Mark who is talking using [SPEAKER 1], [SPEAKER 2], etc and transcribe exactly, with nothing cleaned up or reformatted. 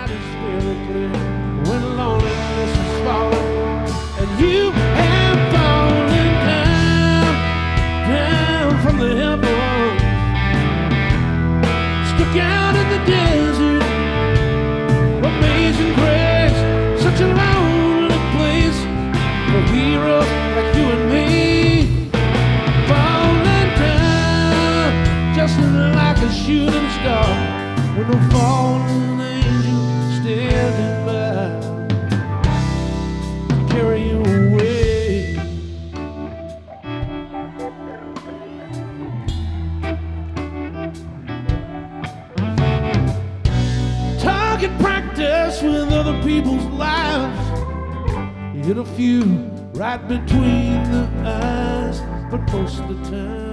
[SPEAKER 1] is very clear. When loneliness is falling, and you have fallen down, down from the heavens, stuck out in the desert. Amazing grace, such a lonely place for heroes like you and me. Falling down, just like a shooting star, with no fallen angel standing by to carry you away. Target practice with other people's lives. You hit a few right between the eyes, but most of the time